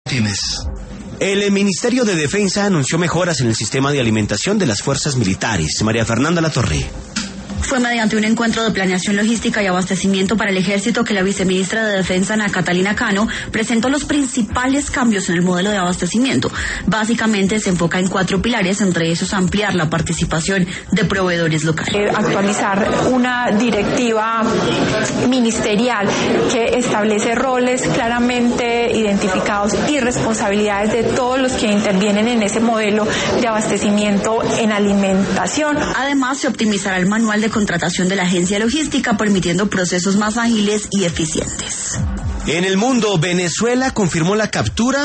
Tienes. El Ministerio de Defensa anunció mejoras en el sistema de alimentación de las fuerzas militares. María Fernanda Latorre. Fue mediante un encuentro de planeación logística y abastecimiento para el Ejército que la viceministra de Defensa, Ana Catalina Cano, presentó los principales cambios en el modelo de abastecimiento. Básicamente se enfoca en 4 pilares, entre esos ampliar la participación de proveedores locales. Actualizar una directiva ministerial que establece roles claramente identificados y responsabilidades de todos los que intervienen en ese modelo de abastecimiento en alimentación. Además, se optimizará el manual de contratación de la agencia logística, permitiendo procesos más ágiles y eficientes. En el mundo, Venezuela confirmó la captura